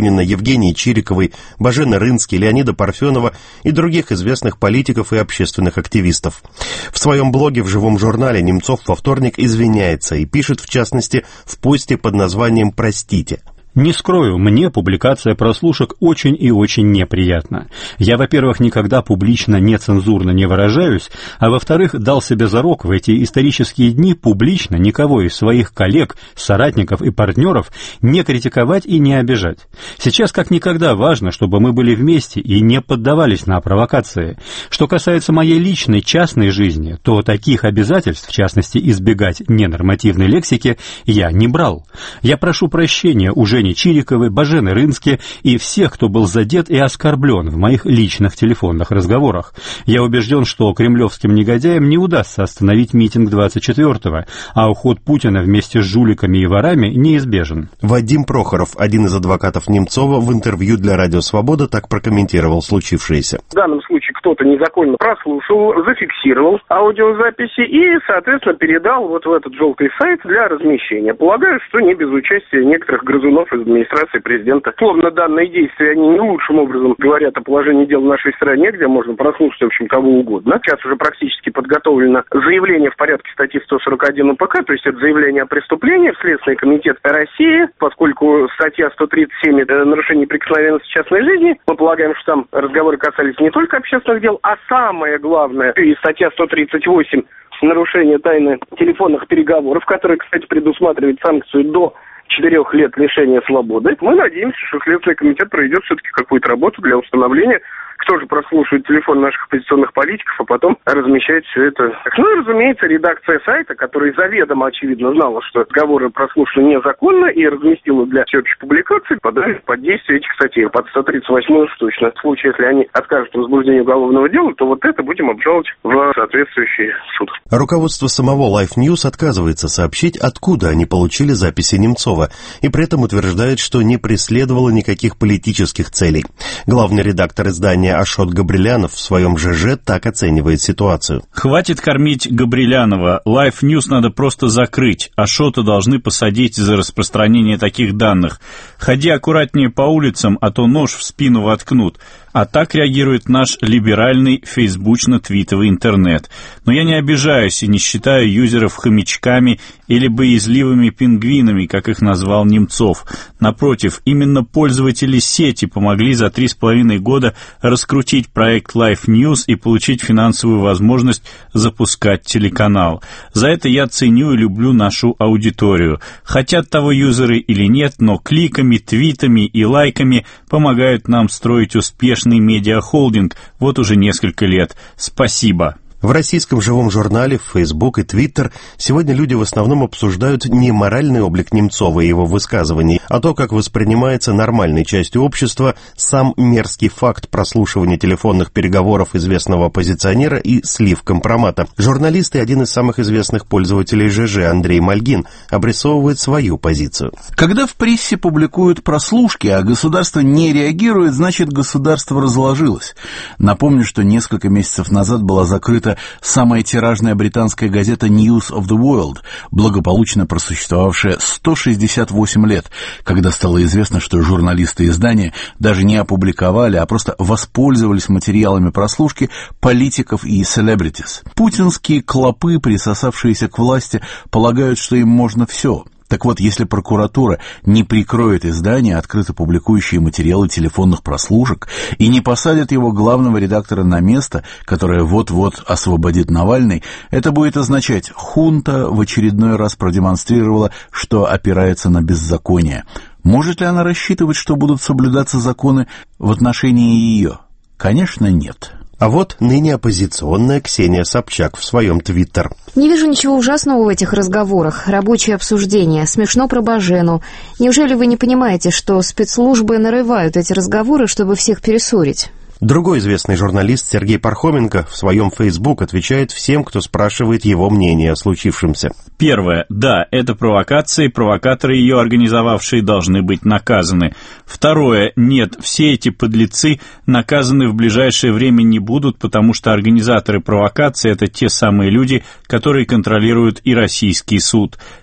Бунина, Евгении Чириковой, Божены Рынски, Леонида Парфенова и других известных политиков и общественных активистов. В своем блоге в «Живом журнале» Немцов во вторник извиняется и пишет, в частности, в посте под названием «Простите». Не скрою, мне публикация прослушек очень и очень неприятна. Я, во-первых, никогда публично нецензурно не выражаюсь, а во-вторых, дал себе зарок в эти исторические дни публично никого из своих коллег, соратников и партнеров не критиковать и не обижать. Сейчас как никогда важно, чтобы мы были вместе и не поддавались на провокации. Что касается моей личной, частной жизни, то таких обязательств, в частности, избегать ненормативной лексики, я не брал. Я прошу прощения уже Чириковой, Божены Рынски и всех, кто был задет и оскорблен в моих личных телефонных разговорах. Я убежден, что кремлевским негодяям не удастся остановить митинг двадцать четвёртого, а уход Путина вместе с жуликами и ворами неизбежен. Вадим Прохоров, один из адвокатов Немцова, в интервью для «Радио Свобода» так прокомментировал случившееся. В данном случае кто-то незаконно прослушал, зафиксировал аудиозаписи и, соответственно, передал вот в этот желтый сайт для размещения. Полагаю, что не без участия некоторых грызунов из администрации президента. Словно данные действия, они не лучшим образом говорят о положении дел в нашей стране, где можно прослушать, в общем, кого угодно. Сейчас уже практически подготовлено заявление в порядке статьи сто сорок один УПК, то есть это заявление о преступлении в Следственный комитет России, поскольку статья сто тридцать семь это нарушение неприкосновенности частной жизни. Мы полагаем, что там разговоры касались не только общественных дел, а самое главное, и статья сто тридцать восемь нарушение тайны телефонных переговоров, которая, кстати, предусматривает санкцию до четырех лет лишения свободы. Мы надеемся, что Следственный комитет проведет все-таки какую-то работу для установления, кто же прослушивает телефон наших оппозиционных политиков, а потом размещает все это. Ну и, разумеется, редакция сайта, которая заведомо, очевидно, знала, что разговоры прослушаны незаконно и разместила для всеобщей публикации, подает под действие этих статей. Под сто тридцать восьмую уж точно. В случае, если они откажут в возбуждении уголовного дела, то вот это будем обжаловать в соответствующий суд. Руководство самого Life News отказывается сообщить, откуда они получили записи Немцова, и при этом утверждает, что не преследовало никаких политических целей. Главный редактор издания Ашот Габрилянов в своем ЖЖ так оценивает ситуацию. Хватит кормить Габрилянова. Life News надо просто закрыть. Ашота должны посадить за распространение таких данных. Ходи аккуратнее по улицам, а то нож в спину воткнут. А так реагирует наш либеральный фейсбучно-твитовый интернет. Но я не обижаюсь и не считаю юзеров хомячками или боязливыми пингвинами, как их назвал Немцов. Напротив, именно пользователи сети помогли за три с половиной года раскрутить проект Life News и получить финансовую возможность запускать телеканал. За это я ценю и люблю нашу аудиторию. Хотят того юзеры или нет, но кликами, твитами и лайками помогают нам строить успешный медиахолдинг вот уже несколько лет. Спасибо. В российском «Живом журнале», в Facebook и Twitter сегодня люди в основном обсуждают не моральный облик Немцова и его высказываний, а то, как воспринимается нормальной частью общества сам мерзкий факт прослушивания телефонных переговоров известного оппозиционера и слив компромата. Журналист и один из самых известных пользователей ЖЖ Андрей Мальгин обрисовывает свою позицию. Когда в прессе публикуют прослушки, а государство не реагирует, значит, государство разложилось. Напомню, что несколько месяцев назад была закрыта самая тиражная британская газета News of the World, благополучно просуществовавшая сто шестьдесят восемь лет, когда стало известно, что журналисты издания даже не опубликовали, а просто воспользовались материалами прослушки политиков и селебритис. Путинские клопы, присосавшиеся к власти, полагают, что им можно все. Так вот, если прокуратура не прикроет издание, открыто публикующие материалы телефонных прослушек, и не посадит его главного редактора на место, которое вот-вот освободит Навальный, это будет означать, хунта в очередной раз продемонстрировала, что опирается на беззаконие. Может ли она рассчитывать, что будут соблюдаться законы в отношении ее? Конечно, нет. А вот ныне оппозиционная Ксения Собчак в своем твиттер. Не вижу ничего ужасного в этих разговорах. Рабочие обсуждения. Смешно про Божену. Неужели вы не понимаете, что спецслужбы нарывают эти разговоры, чтобы всех перессорить? Другой известный журналист Сергей Пархоменко в своем Facebook отвечает всем, кто спрашивает его мнение о случившемся. Первое. Да, это провокация, и провокаторы, ее организовавшие, должны быть наказаны. Второе. Нет, все эти подлецы наказаны в ближайшее время не будут, потому что организаторы провокации – это те самые люди, которые контролируют и российский суд.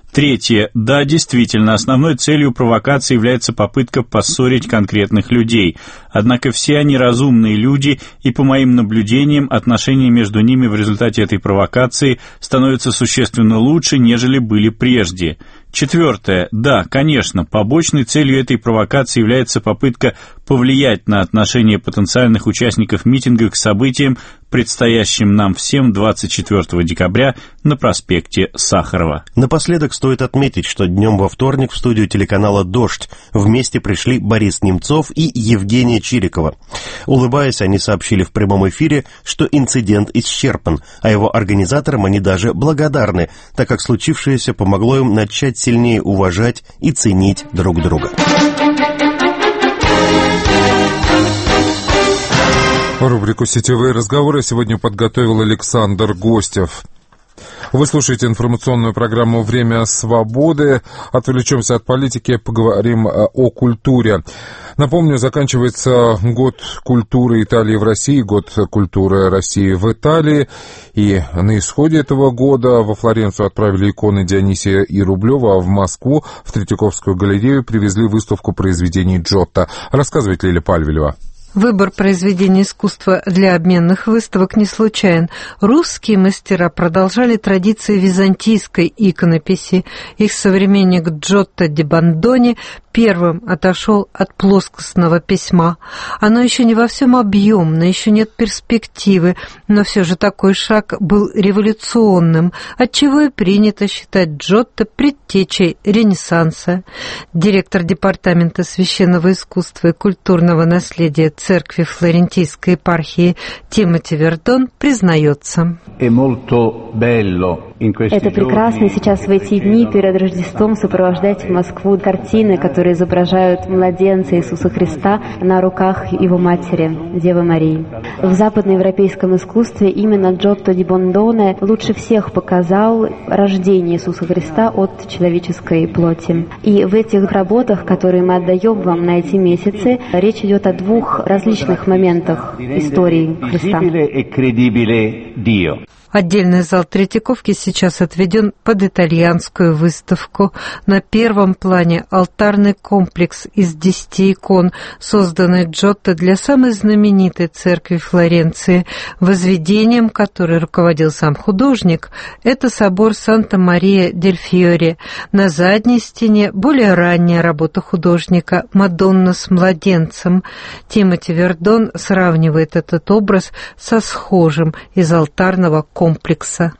Третье. Да, действительно, основной целью провокации является попытка поссорить конкретных людей. Однако все они разумные люди, и по моим наблюдениям отношения между ними в результате этой провокации становятся существенно лучше, нежели были прежде. Четвертое. Да, конечно, побочной целью этой провокации является попытка повлиять на отношение потенциальных участников митинга к событиям, предстоящим нам всем двадцать четвёртого декабря на проспекте Сахарова. Напоследок стоит отметить, что днем во вторник в студию телеканала «Дождь» вместе пришли Борис Немцов и Евгения Чирикова. Улыбаясь, они сообщили в прямом эфире, что инцидент исчерпан, а его организаторам они даже благодарны, так как случившееся помогло им начать сильнее уважать и ценить друг друга. Рубрику «Сетевые разговоры» сегодня подготовил Александр Гостев. Вы слушаете информационную программу «Время свободы». Отвлечемся от политики, поговорим о культуре. Напомню, заканчивается год культуры Италии в России, год культуры России в Италии. И на исходе этого года во Флоренцию отправили иконы Дионисия и Рублева, а в Москву, в Третьяковскую галерею, привезли выставку произведений Джотто. Рассказывает Лиля Пальвелева. Выбор произведений искусства для обменных выставок не случайен. Русские мастера продолжали традиции византийской иконописи. Их современник Джотто ди Бондони первым отошел от плоскостного письма. Оно еще не во всем объемно, еще нет перспективы, но все же такой шаг был революционным, отчего и принято считать Джотто предтечей Ренессанса. Директор Департамента священного искусства и культурного наследия церкви Флорентийской епархии Тимоти Вердон признается. Это прекрасно сейчас в эти дни перед Рождеством сопровождать в Москву картины, которые изображают младенца Иисуса Христа на руках его матери, Девы Марии. В западноевропейском искусстве именно Джотто ди Бондоне лучше всех показал рождение Иисуса Христа от человеческой плоти. И в этих работах, которые мы отдаем вам на эти месяцы, речь идет о двух различных моментах истории Христа. Отдельный зал Третьяковки сейчас отведен под итальянскую выставку. На первом плане алтарный комплекс из десяти икон, созданный Джотто для самой знаменитой церкви Флоренции. Возведением, которой руководил сам художник, это собор Санта-Мария-дель-Фьоре. На задней стене более ранняя работа художника «Мадонна с младенцем». Тимоти Вердон сравнивает этот образ со схожим из алтарного комплекса. комплекса.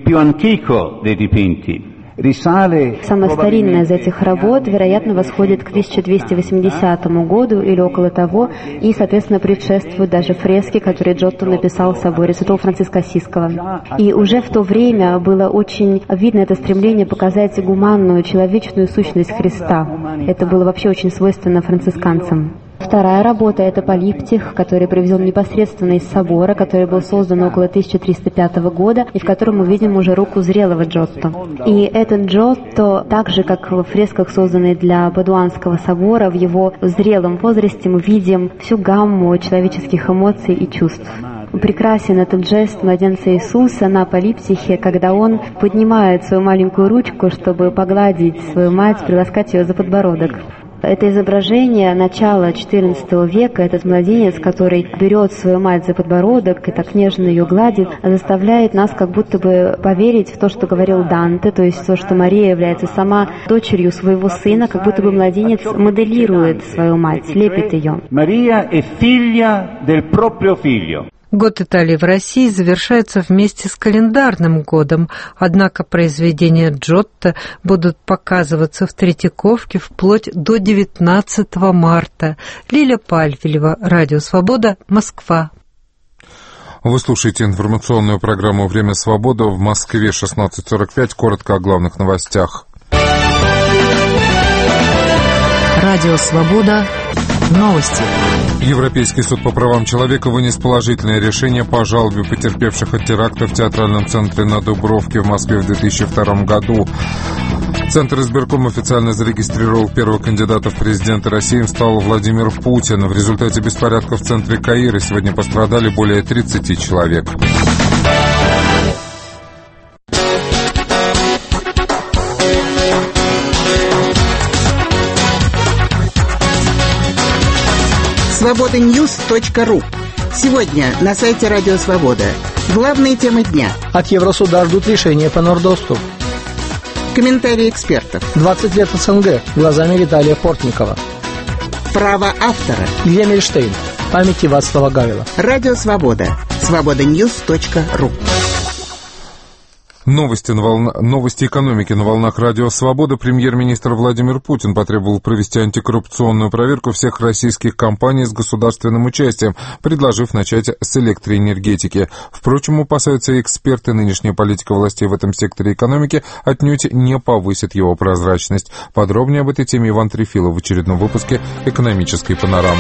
Самая старинная из этих работ, вероятно, восходит к тысяча двести восьмидесятому году или около того, и, соответственно, предшествуют даже фрески, которые Джотто написал в соборе Святого Франциска Ассизского. И уже в то время было очень видно это стремление показать гуманную, человечную сущность Христа. Это было вообще очень свойственно францисканцам. Вторая работа — это полиптих, который привезен непосредственно из собора, который был создан около тысяча триста пятого года, и в котором мы видим уже руку зрелого Джотто. И этот Джотто, так же, как в фресках, созданных для Падуанского собора, в его зрелом возрасте мы видим всю гамму человеческих эмоций и чувств. Прекрасен этот жест младенца Иисуса на полиптихе, когда он поднимает свою маленькую ручку, чтобы погладить свою мать, приласкать ее за подбородок. Это изображение начала четырнадцатого века, этот младенец, который берет свою мать за подбородок и так нежно ее гладит, заставляет нас как будто бы поверить в то, что говорил Данте, то есть то, что Мария является сама дочерью своего сына, как будто бы младенец моделирует свою мать, лепит ее. Мария è figlia del proprio figlio. Год Италии в России завершается вместе с календарным годом, однако произведения Джотто будут показываться в Третьяковке вплоть до девятнадцатого марта. Лиля Пальвелева, Радио Свобода, Москва. Вы слушаете информационную программу «Время свободы». В Москве шестнадцать сорок пять. Коротко о главных новостях. Радио Свобода. Новости. Европейский суд по правам человека вынес положительное решение по жалобе потерпевших от теракта в театральном центре на Дубровке в Москве в две тысячи втором году. Центр избирком официально зарегистрировал первого кандидата в президенты России. Им стал Владимир Путин. В результате беспорядков в центре Каира сегодня пострадали более тридцати человек. свобода ньюс точка ру. Сегодня на сайте Радио Свобода. Главные темы дня. От Евросуда ждут решения по Нордосту. Комментарии экспертов. двадцать лет СНГ глазами Виталия Портникова. Право автора. Илья Мельштейн. Памяти Вацлава Гавела. Радио Свобода. свобода ньюс точка ру. Новости, на волна... Новости экономики на волнах Радио Свобода. Премьер-министр Владимир Путин потребовал провести антикоррупционную проверку всех российских компаний с государственным участием, предложив начать с электроэнергетики. Впрочем, опасаются эксперты, нынешняя политика властей в этом секторе экономики отнюдь не повысит его прозрачность. Подробнее об этой теме Иван Трефилов в очередном выпуске «Экономической панорамы».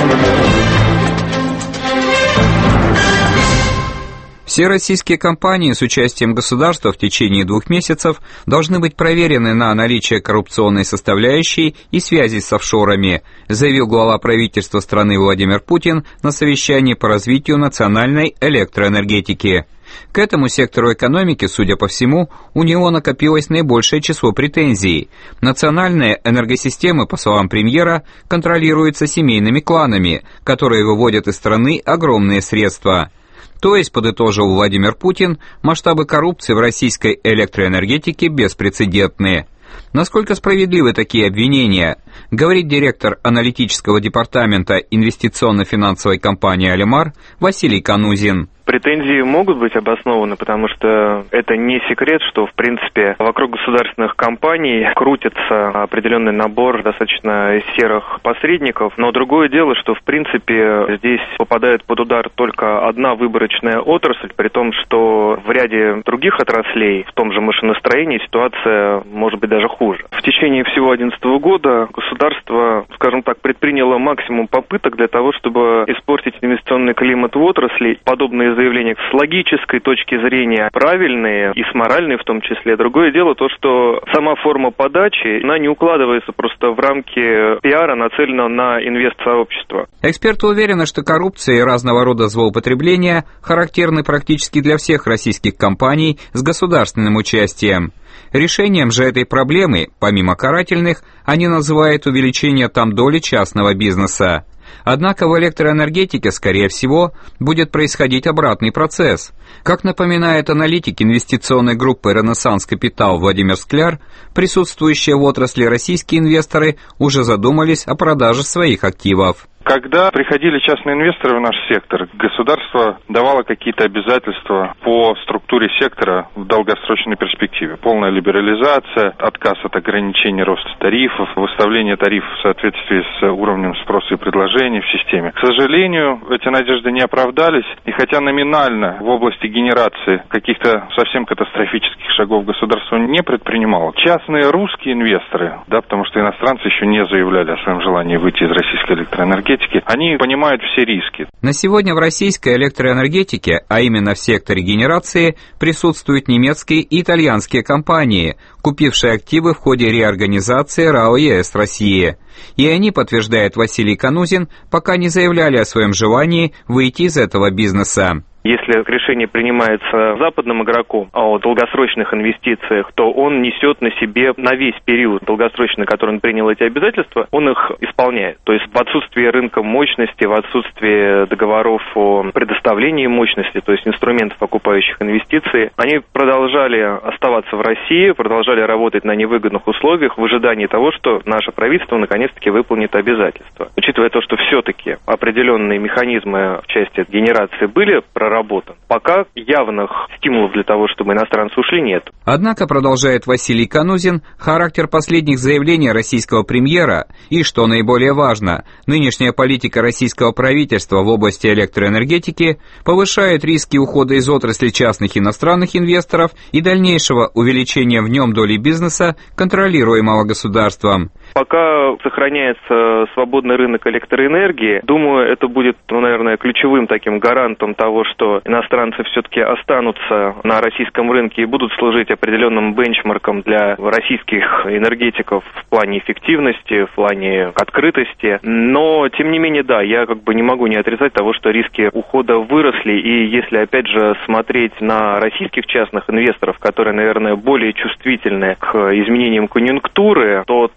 Все российские компании с участием государства в течение двух месяцев должны быть проверены на наличие коррупционной составляющей и связи с офшорами, заявил глава правительства страны Владимир Путин на совещании по развитию национальной электроэнергетики. К этому сектору экономики, судя по всему, у него накопилось наибольшее число претензий. Национальные энергосистемы, по словам премьера, контролируются семейными кланами, которые выводят из страны огромные средства. То есть, подытожил Владимир Путин, масштабы коррупции в российской электроэнергетике беспрецедентные. Насколько справедливы такие обвинения, говорит директор аналитического департамента инвестиционно-финансовой компании «Алимар» Василий Канузин. Претензии могут быть обоснованы, потому что это не секрет, что, в принципе, вокруг государственных компаний крутится определенный набор достаточно серых посредников. Но другое дело, что, в принципе, здесь попадает под удар только одна выборочная отрасль, при том, что в ряде других отраслей, в том же машиностроении, ситуация может быть даже хуже. В течение всего две тысячи одиннадцатого года государство, скажем так, предприняло максимум попыток для того, чтобы испортить инвестиционный климат в отрасли. Подобные заявления с логической точки зрения правильные и с моральной в том числе. Другое дело то, что сама форма подачи, она не укладывается просто в рамки пиара, нацеленного на инвестсообщество. Эксперты уверены, что коррупция и разного рода злоупотребления характерны практически для всех российских компаний с государственным участием. Решением же этой проблемы, помимо карательных, они называют увеличение там доли частного бизнеса. Однако в электроэнергетике, скорее всего, будет происходить обратный процесс. Как напоминает аналитик инвестиционной группы «Ренессанс Капитал» Владимир Скляр, присутствующие в отрасли российские инвесторы уже задумались о продаже своих активов. Когда приходили частные инвесторы в наш сектор, государство давало какие-то обязательства по структуре сектора в долгосрочной перспективе. Полная либерализация, отказ от ограничений роста тарифов, выставление тарифов в соответствии с уровнем спроса и предложения в системе. К сожалению, эти надежды не оправдались, и хотя номинально в области генерации каких-то совсем катастрофических шагов государство не предпринимало, частные русские инвесторы, да, потому что иностранцы еще не заявляли о своем желании выйти из российской электроэнергетики, они понимают все риски. На сегодня в российской электроэнергетике, а именно в секторе генерации, присутствуют немецкие и итальянские компании, купившие активы в ходе реорганизации РАО ЕС России. И они, подтверждает Василий Канузин, пока не заявляли о своем желании выйти из этого бизнеса. Если решение принимается западным игроком о долгосрочных инвестициях, то он несет на себе на весь период долгосрочный, который он принял эти обязательства, он их исполняет. То есть в отсутствии рынка мощности, в отсутствии договоров о предоставлении мощности, то есть инструментов, окупающих инвестиции, они продолжали оставаться в России, продолжали работать на невыгодных условиях в ожидании того, что наше правительство наконец-таки выполнит обязательства. Учитывая то, что все-таки определенные механизмы в части генерации были проработаны, пока явных стимулов для того, чтобы иностранцы ушли, нет. Однако, продолжает Василий Канузин, характер последних заявлений российского премьера и, что наиболее важно, нынешняя политика российского правительства в области электроэнергетики повышает риски ухода из отрасли частных иностранных инвесторов и дальнейшего увеличения в нем доли бизнеса, контролируемого государством. Пока сохраняется свободный рынок электроэнергии, думаю, это будет, ну, наверное, ключевым таким гарантом того, что иностранцы все-таки останутся на российском рынке и будут служить определенным бенчмарком для российских энергетиков в плане эффективности, в плане открытости. Но, тем не менее, да, я как бы не могу не отрицать того, что риски ухода выросли. И если, опять же, смотреть на российских частных инвесторов, которые, наверное, более чувствительны к изменениям конъюнктуры, то там при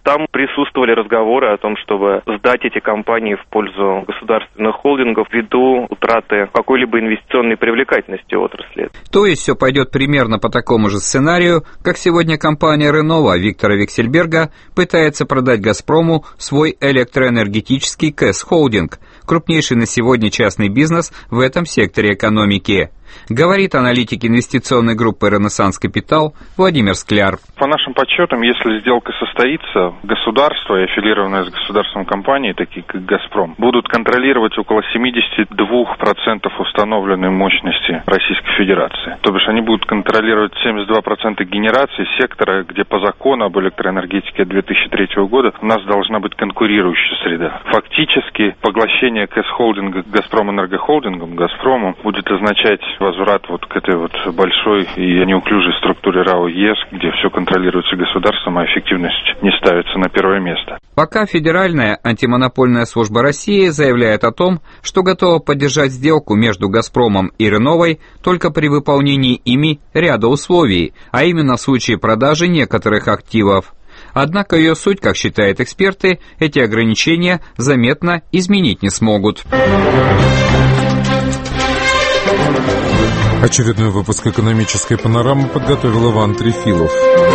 присутствовали разговоры о том, чтобы сдать эти компании в пользу государственных холдингов ввиду утраты какой-либо инвестиционной привлекательности отрасли. То есть все пойдет примерно по такому же сценарию, как сегодня компания Renova Виктора Виксельберга пытается продать «Газпрому» свой электроэнергетический КЭС-холдинг, крупнейший на сегодня частный бизнес в этом секторе экономики. Говорит аналитик инвестиционной группы «Ренессанс Капитал» Владимир Скляр. По нашим подсчетам, если сделка состоится, государство и аффилированные с государством компании, такие как «Газпром», будут контролировать около семьдесят два процента установленной мощности Российской Федерации. То бишь они будут контролировать семьдесят два процента генерации сектора, где по закону об электроэнергетике две тысячи третьего года у нас должна быть конкурирующая среда. Фактически поглощение КЭС-холдинга «Газпром Энергохолдингом», «Газпромом» будет означать возврат вот к этой вот большой и неуклюжей структуре РАО ЕС, где все контролируется государством, а эффективность не ставится на первое место. Пока Федеральная антимонопольная служба России заявляет о том, что готова поддержать сделку между «Газпромом» и «Реновой» только при выполнении ими ряда условий, а именно в случае продажи некоторых активов. Однако ее суть, как считают эксперты, эти ограничения заметно изменить не смогут. Очередной выпуск «Экономической панорамы» подготовил Иван Трефилов.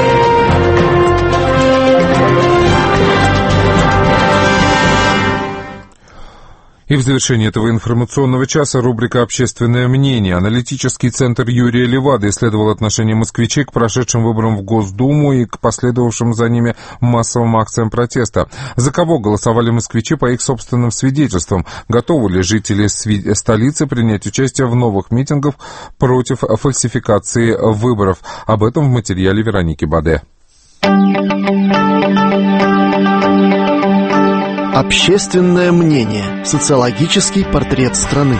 И в завершении этого информационного часа рубрика «Общественное мнение». Аналитический центр Юрия Левады исследовал отношение москвичей к прошедшим выборам в Госдуму и к последовавшим за ними массовым акциям протеста. За кого голосовали москвичи по их собственным свидетельствам? Готовы ли жители столицы принять участие в новых митингах против фальсификации выборов? Об этом в материале Вероники Баде. Общественное мнение. Социологический портрет страны.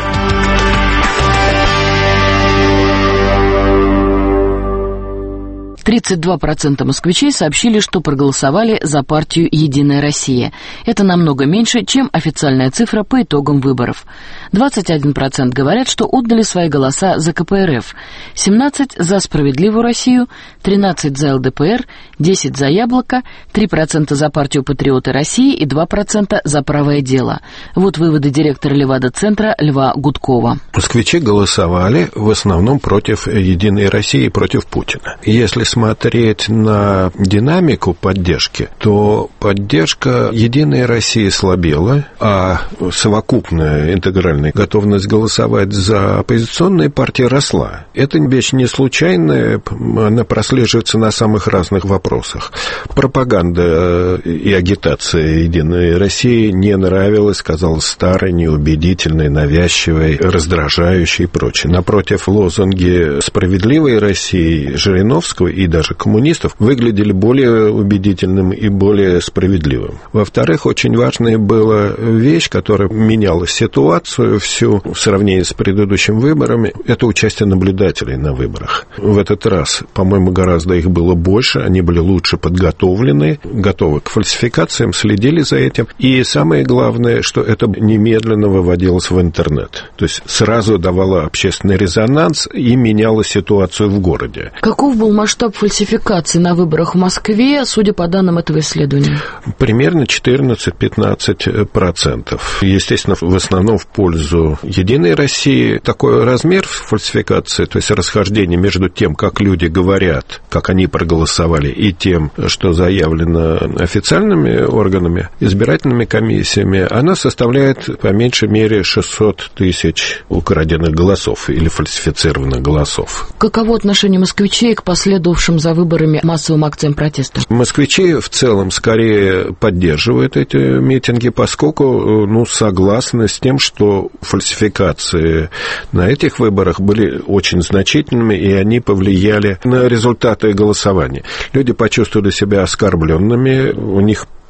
тридцать два процента москвичей сообщили, что проголосовали за партию «Единая Россия». Это намного меньше, чем официальная цифра по итогам выборов. двадцать один процент говорят, что отдали свои голоса за ка пэ эр эф, семнадцать процентов за «Справедливую Россию», тринадцать процентов за эл дэ пэ эр, десять процентов за «Яблоко», три процента за партию «Патриоты России» и два процента за «Правое дело». Вот выводы директора Левада-центра Льва Гудкова. Москвичи голосовали в основном против «Единой России» и против Путина. Если смотреть на динамику поддержки, то поддержка «Единой России» слабела, а совокупная интегральная готовность голосовать за оппозиционные партии росла. Это вещь не случайная, она прослеживается на самых разных вопросах. Пропаганда и агитация «Единой России» не нравилась, казалась старой, неубедительной, навязчивой, раздражающей и прочее. Напротив, лозунги «Справедливой России» Жириновского и даже коммунистов выглядели более убедительным и более справедливым. Во-вторых, очень важная была вещь, которая меняла ситуацию всю в сравнении с предыдущими выборами, это участие наблюдателей на выборах. В этот раз, по-моему, гораздо их было больше, они были лучше подготовлены, готовы к фальсификациям, следили за этим. И самое главное, что это немедленно выводилось в интернет. То есть сразу давало общественный резонанс и меняло ситуацию в городе. Каков был масштаб фальсификации на выборах в Москве, судя по данным этого исследования? Примерно четырнадцать-пятнадцать процентов. Естественно, в основном в пользу «Единой России». Такой размер фальсификации, то есть расхождение между тем, как люди говорят, как они проголосовали, и тем, что заявлено официальными органами, избирательными комиссиями, она составляет по меньшей мере шестьсот тысяч украденных голосов или фальсифицированных голосов. Каково отношение москвичей к последовавшим за выборами массовым акциям протеста? Москвичи в целом скорее поддерживают эти митинги, поскольку ну, согласны с тем, что фальсификации на этих выборах были очень значительными, и они повлияли на результаты голосования. Люди почувствовали себя оскорбленными, у них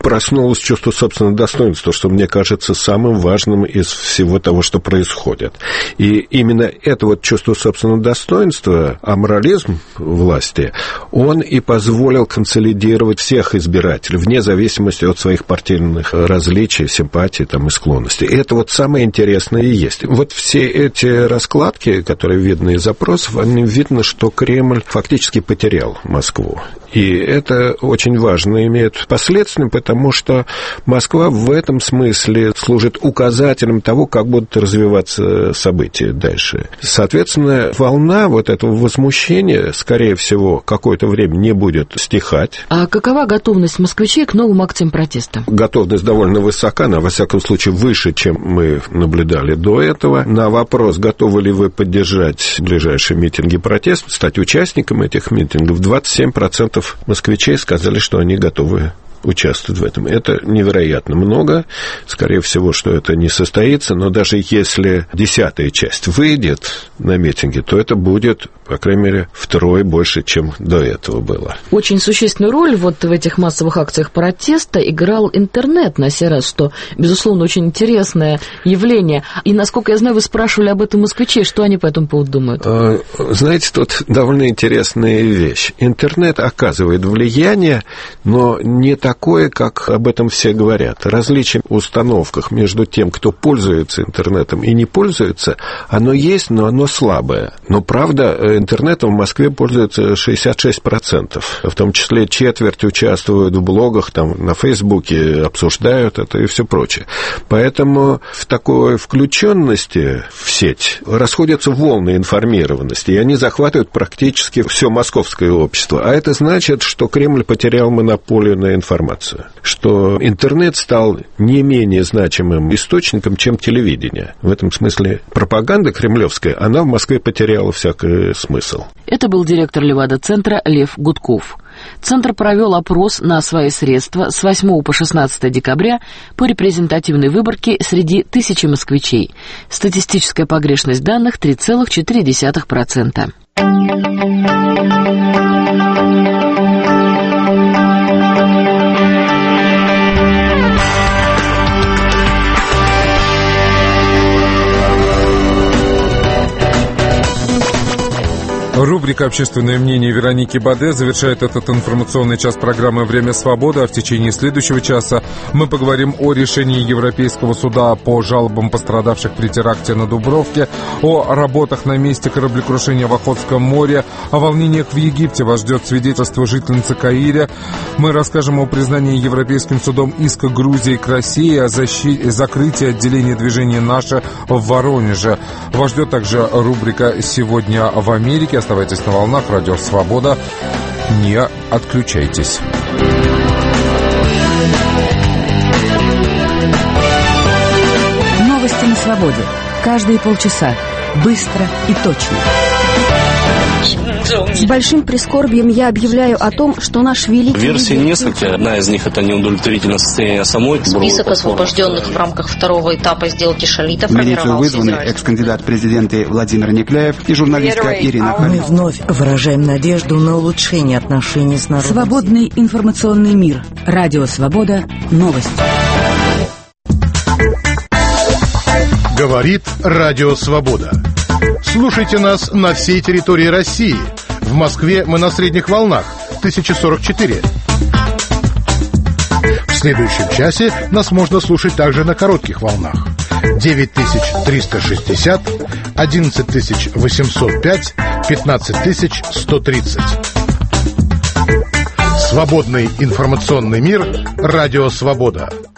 проснулось чувство собственного достоинства, что мне кажется самым важным из всего того, что происходит. И именно это вот чувство собственного достоинства, аморализм власти, он и позволил консолидировать всех избирателей, вне зависимости от своих партийных различий, симпатий там, и склонностей. И это вот самое интересное и есть. Вот все эти раскладки, которые видны из опросов, они видно, что Кремль фактически потерял Москву. И это очень важно, имеет последствия, потому что Москва в этом смысле служит указателем того, как будут развиваться события дальше. Соответственно, волна вот этого возмущения, скорее всего, какое-то время не будет стихать. А какова готовность москвичей к новым акциям протеста? Готовность довольно высока, но, во всяком случае, выше, чем мы наблюдали до этого. На вопрос, готовы ли вы поддержать ближайшие митинги протеста, стать участником этих митингов, двадцать семь процентов москвичей сказали, что они готовы участвуют в этом. Это невероятно много. Скорее всего, что это не состоится, но даже если десятая часть выйдет на митинги, то это будет, по крайней мере, втрое больше, чем до этого было. Очень существенную роль вот в этих массовых акциях протеста играл интернет на сей раз, что, безусловно, очень интересное явление. И, насколько я знаю, вы спрашивали об этом москвичей, что они по этому поводу думают? Знаете, тут довольно интересная вещь. Интернет оказывает влияние, но не так такое, как об этом все говорят. Различие в установках между тем, кто пользуется интернетом и не пользуется, оно есть, но оно слабое. Но, правда, интернетом в Москве пользуется шестьдесят шесть процентов. В том числе четверть участвуют в блогах, там, на Фейсбуке, обсуждают это и все прочее. Поэтому в такой включенности в сеть расходятся волны информированности, и они захватывают практически все московское общество. А это значит, что Кремль потерял монополию на информацию. Что интернет стал не менее значимым источником, чем телевидение. В этом смысле пропаганда кремлевская, она в Москве потеряла всякий смысл. Это был директор Левада-центра Лев Гудков. Центр провел опрос на свои средства с восьмого по шестнадцатое декабря по репрезентативной выборке среди тысячи москвичей. Статистическая погрешность данных три целых четыре десятых процента. Рубрика «Общественное мнение» Вероники Баде завершает этот информационный час программы «Время свободы», а в течение следующего часа мы поговорим о решении Европейского суда по жалобам пострадавших при теракте на Дубровке, о работах на месте кораблекрушения в Охотском море, о волнениях в Египте. Вас ждет свидетельство жительницы Каире. Мы расскажем о признании Европейским судом иска Грузии к России, о защите, закрытии отделения движения «Наше» в Воронеже. Вас ждет также рубрика «Сегодня в Америке». Оставайтесь на волнах Радио Свобода. Не отключайтесь. Новости на свободе. Каждые полчаса. Быстро и точно. С большим прискорбием я объявляю о том, что наш великий... Версий несколько. Одна из них — это неудовлетворительное состояние самой. Список освобожденных в рамках второго этапа сделки шалита формировался. вызваны экс-кандидат в президенты Владимир Некляев и журналистка Ирина Халил. Мы вновь выражаем надежду на улучшение отношений с народом. Свободный информационный мир. Радио Свобода. Новости. Говорит Радио Свобода. Слушайте нас на всей территории России. В Москве мы на средних волнах тысяча сорок четыре. В следующем часе нас можно слушать также на коротких волнах девять тысяч триста шестьдесят, одиннадцать тысяч восемьсот пять, пятнадцать тысяч сто тридцать. Свободный информационный мир. Радио Свобода.